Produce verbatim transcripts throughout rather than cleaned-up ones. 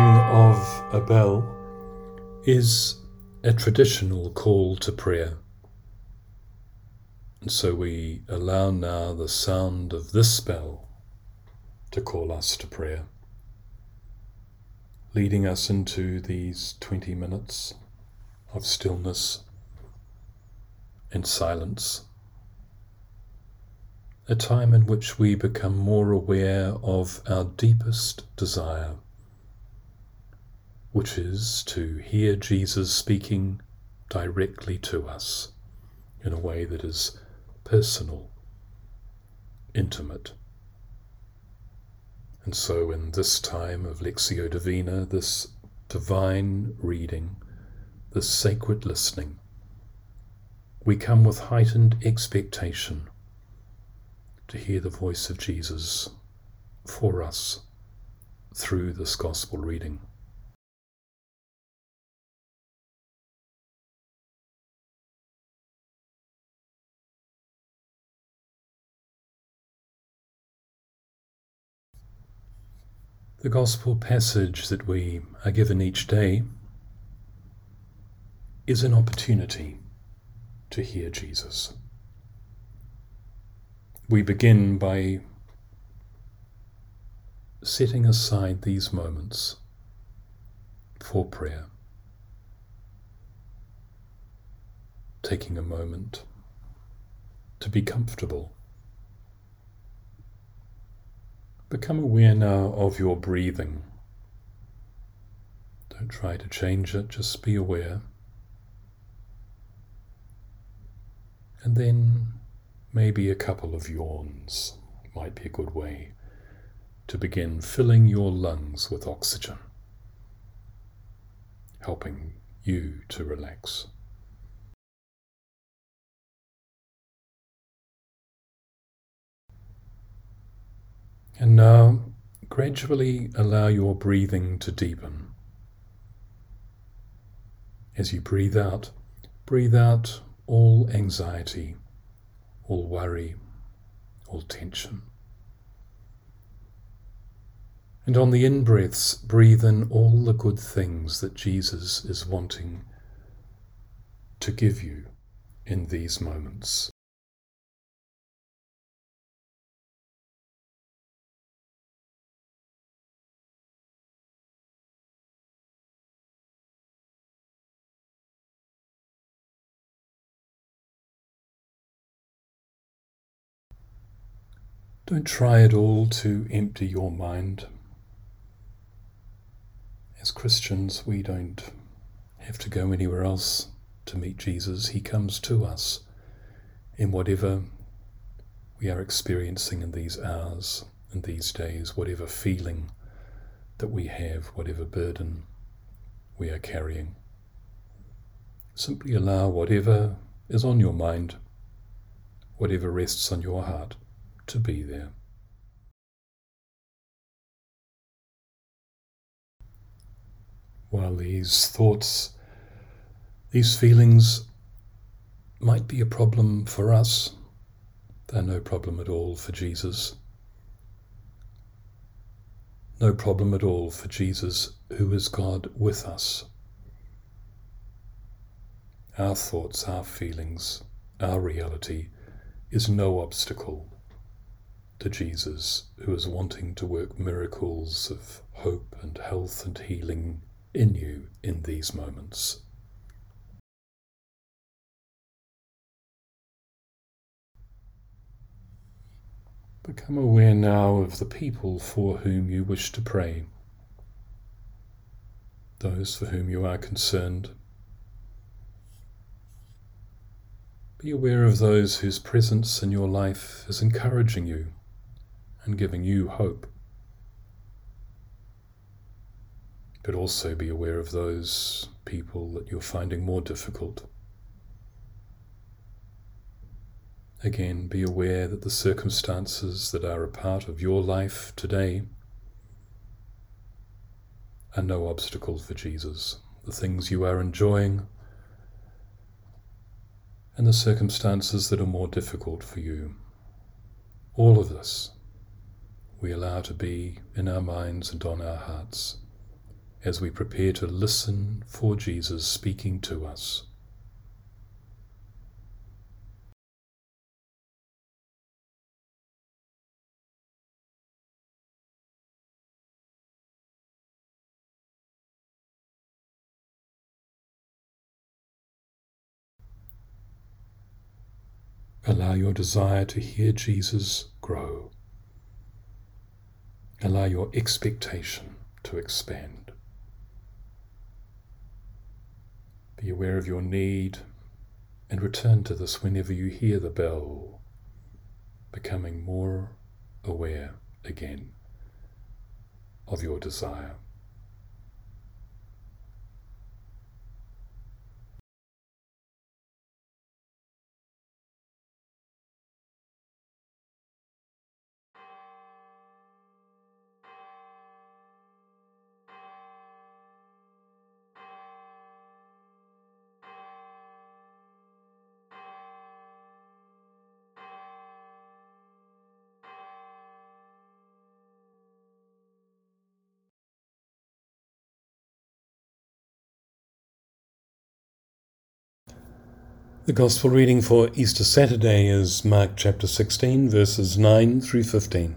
ringing of a bell is a traditional call to prayer. And so we allow now the sound of this bell to call us to prayer, leading us into these twenty minutes of stillness and silence, a time in which we become more aware of our deepest desire, which is to hear Jesus speaking directly to us in a way that is personal, intimate. And so in this time of Lectio Divina, this divine reading, this sacred listening, we come with heightened expectation to hear the voice of Jesus for us through this gospel reading. The gospel passage that we are given each day is an opportunity to hear Jesus. We begin by setting aside these moments for prayer, taking a moment to be comfortable. Become aware now of your breathing. Don't try to change it, just be aware. And then maybe a couple of yawns might be a good way to begin filling your lungs with oxygen, helping you to relax. And now, gradually allow your breathing to deepen. As you breathe out, breathe out all anxiety, all worry, all tension. And on the in-breaths, breathe in all the good things that Jesus is wanting to give you in these moments. Don't try at all to empty your mind. As Christians, we don't have to go anywhere else to meet Jesus. He comes to us in whatever we are experiencing in these hours, in these days, whatever feeling that we have, whatever burden we are carrying. Simply allow whatever is on your mind, whatever rests on your heart, to be there. While these thoughts, these feelings might be a problem for us, they're no problem at all for Jesus. No problem at all for Jesus, who is God with us. Our thoughts, our feelings, our reality is no obstacle to Jesus, who is wanting to work miracles of hope and health and healing in you in these moments. Become aware now of the people for whom you wish to pray, those for whom you are concerned. Be aware of those whose presence in your life is encouraging you and giving you hope. But also be aware of those people that you're finding more difficult. Again, be aware that the circumstances that are a part of your life today are no obstacle for Jesus. The things you are enjoying and the circumstances that are more difficult for you. All of this we allow to be in our minds and on our hearts as we prepare to listen for Jesus speaking to us. Allow your desire to hear Jesus grow. Allow your expectation to expand. Be aware of your need and return to this whenever you hear the bell, becoming more aware again of your desire. The Gospel reading for Easter Saturday is Mark chapter sixteen, verses nine through fifteen.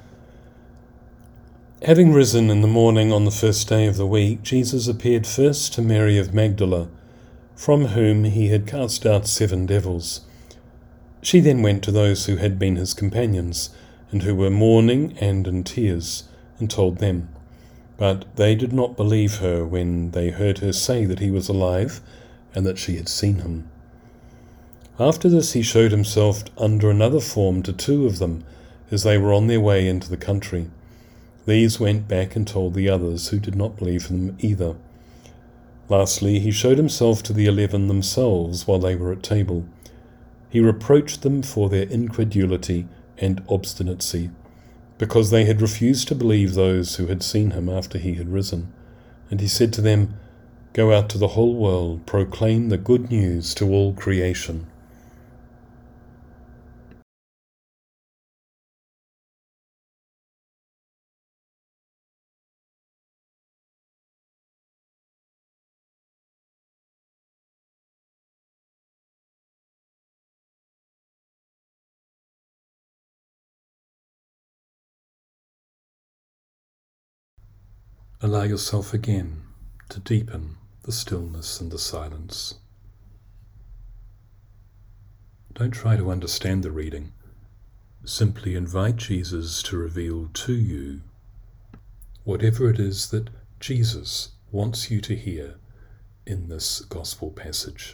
Having risen in the morning on the first day of the week, Jesus appeared first to Mary of Magdala, from whom he had cast out seven devils. She then went to those who had been his companions, and who were mourning and in tears, and told them. But they did not believe her when they heard her say that he was alive, and that she had seen him. After this he showed himself under another form to two of them, as they were on their way into the country. These went back and told the others, who did not believe him either. Lastly, he showed himself to the eleven themselves while they were at table. He reproached them for their incredulity and obstinacy, because they had refused to believe those who had seen him after he had risen. And he said to them, "Go out to the whole world, proclaim the good news to all creation." Allow yourself again to deepen the stillness and the silence. Don't try to understand the reading. Simply invite Jesus to reveal to you whatever it is that Jesus wants you to hear in this gospel passage.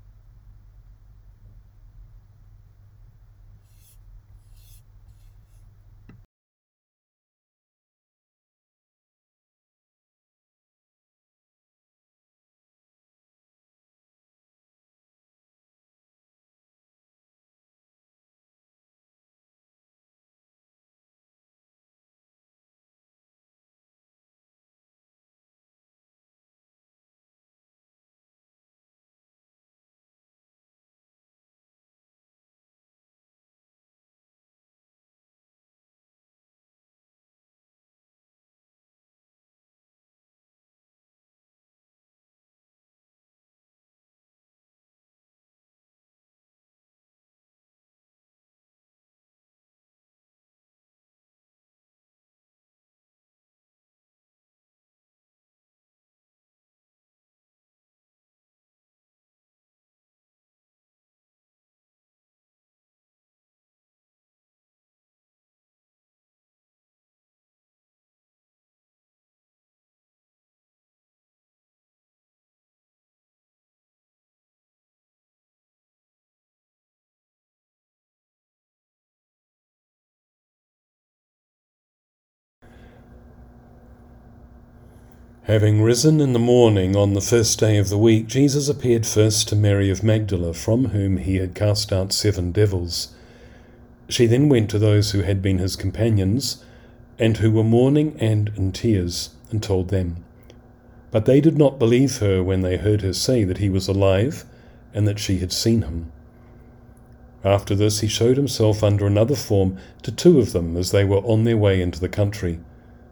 Having risen in the morning on the first day of the week, Jesus appeared first to Mary of Magdala, from whom he had cast out seven devils. She then went to those who had been his companions, and who were mourning and in tears, and told them. But they did not believe her when they heard her say that he was alive, and that she had seen him. After this he showed himself under another form to two of them, as they were on their way into the country.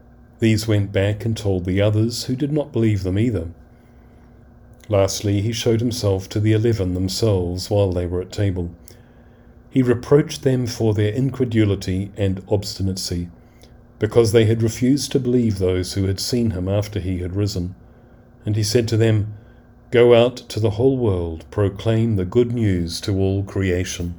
These went back and told the others, who did not believe them either. Lastly, he showed himself to the eleven themselves while they were at table. He reproached them for their incredulity and obstinacy, because they had refused to believe those who had seen him after he had risen. And he said to them, "Go out to the whole world, proclaim the good news to all creation."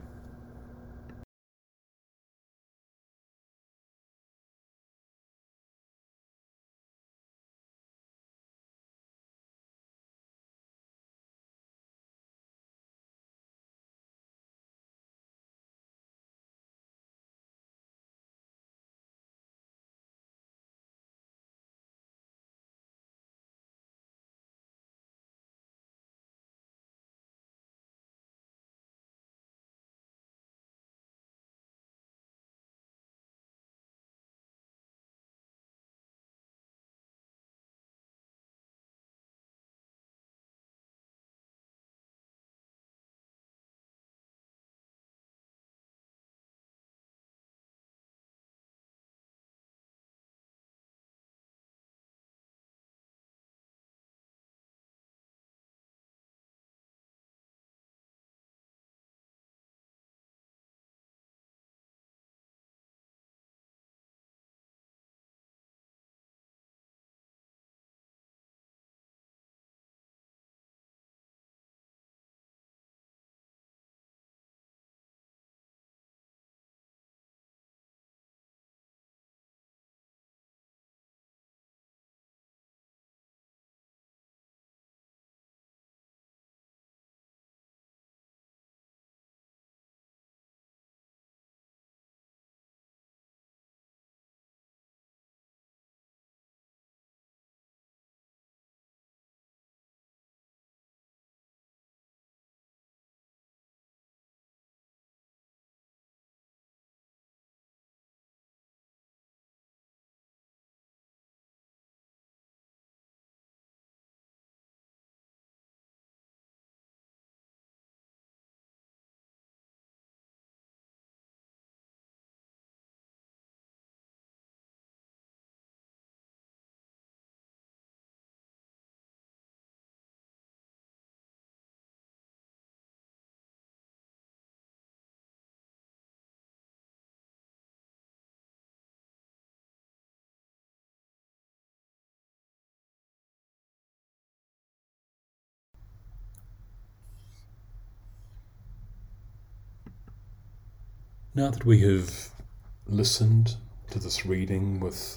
Now that we have listened to this reading with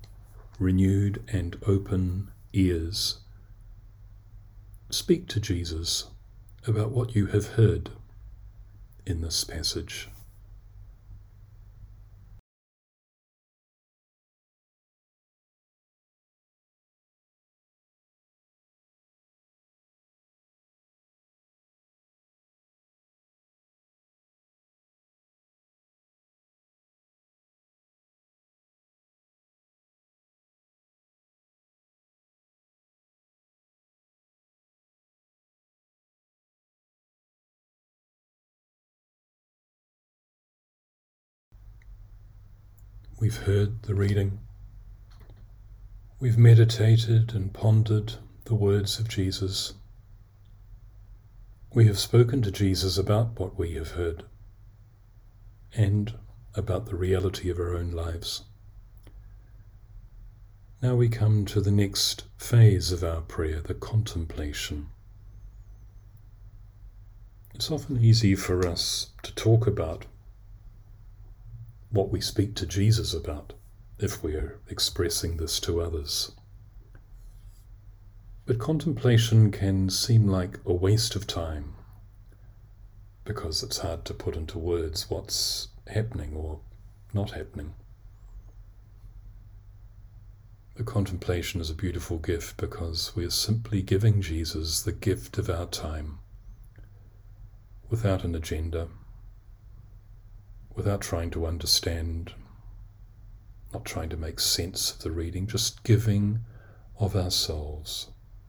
renewed and open ears, speak to Jesus about what you have heard in this passage. We've heard the reading. We've meditated and pondered the words of Jesus. We have spoken to Jesus about what we have heard and about the reality of our own lives. Now we come to the next phase of our prayer, the contemplation. It's often easy for us to talk about what we speak to Jesus about if we are expressing this to others. But contemplation can seem like a waste of time because it's hard to put into words what's happening or not happening. The contemplation is a beautiful gift because we are simply giving Jesus the gift of our time without an agenda, without trying to understand, not trying to make sense of the reading, just giving of ourselves.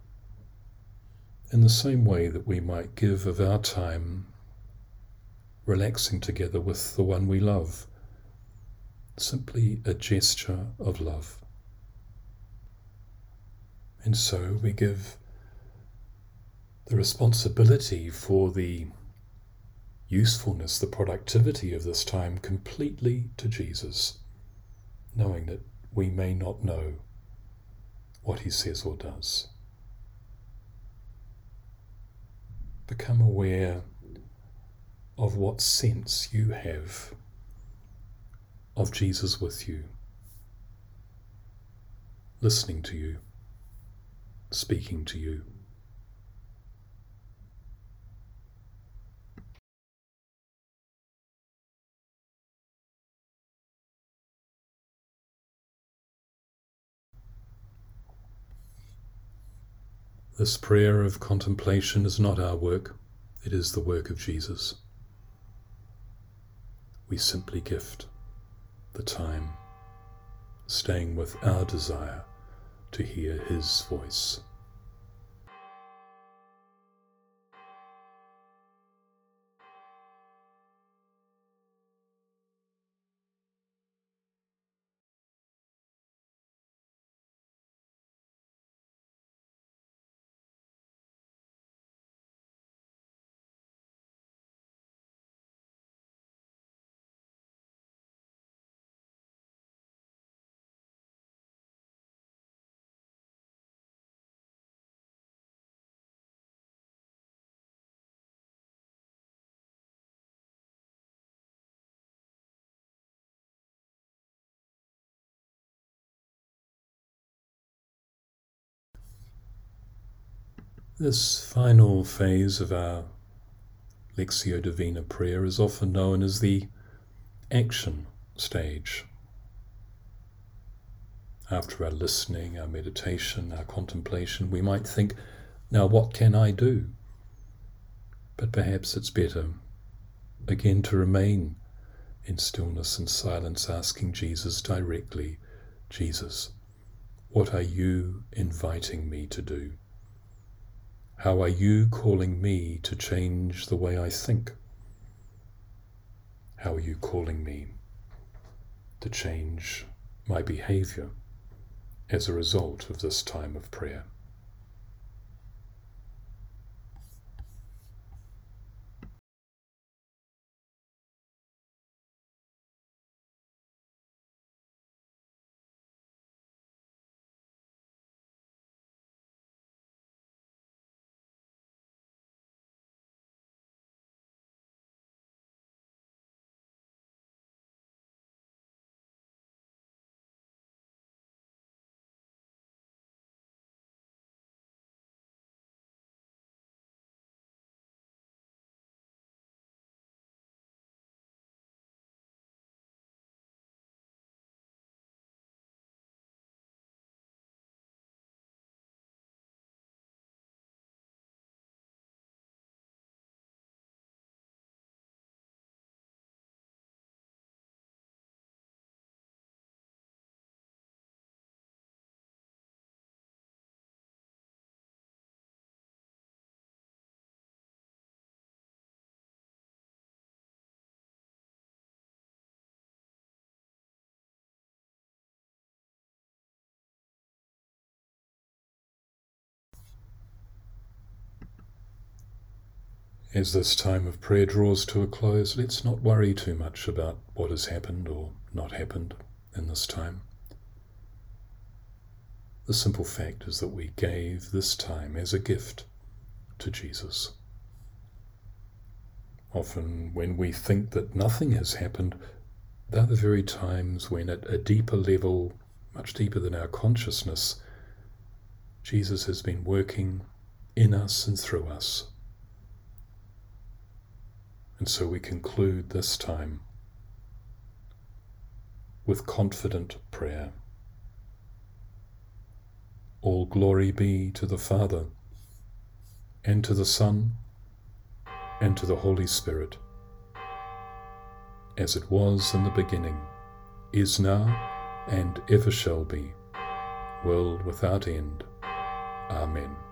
In the same way that we might give of our time relaxing together with the one we love, simply a gesture of love. And so we give the responsibility for the usefulness, the productivity of this time completely to Jesus, knowing that we may not know what he says or does. Become aware of what sense you have of Jesus with you, listening to you, speaking to you. This prayer of contemplation is not our work, it is the work of Jesus. We simply gift the time, staying with our desire to hear his voice. This final phase of our Lectio Divina prayer is often known as the action stage. After our listening, our meditation, our contemplation, we might think, now what can I do? But perhaps it's better, again, to remain in stillness and silence, asking Jesus directly, Jesus, what are you inviting me to do? How are you calling me to change the way I think? How are you calling me to change my behavior as a result of this time of prayer? As this time of prayer draws to a close, let's not worry too much about what has happened or not happened in this time. The simple fact is that we gave this time as a gift to Jesus. Often when we think that nothing has happened, they're the very times when at a deeper level, much deeper than our consciousness, Jesus has been working in us and through us. And so we conclude this time with confident prayer. All glory be to the Father, and to the Son, and to the Holy Spirit, as it was in the beginning, is now, and ever shall be, world without end. Amen.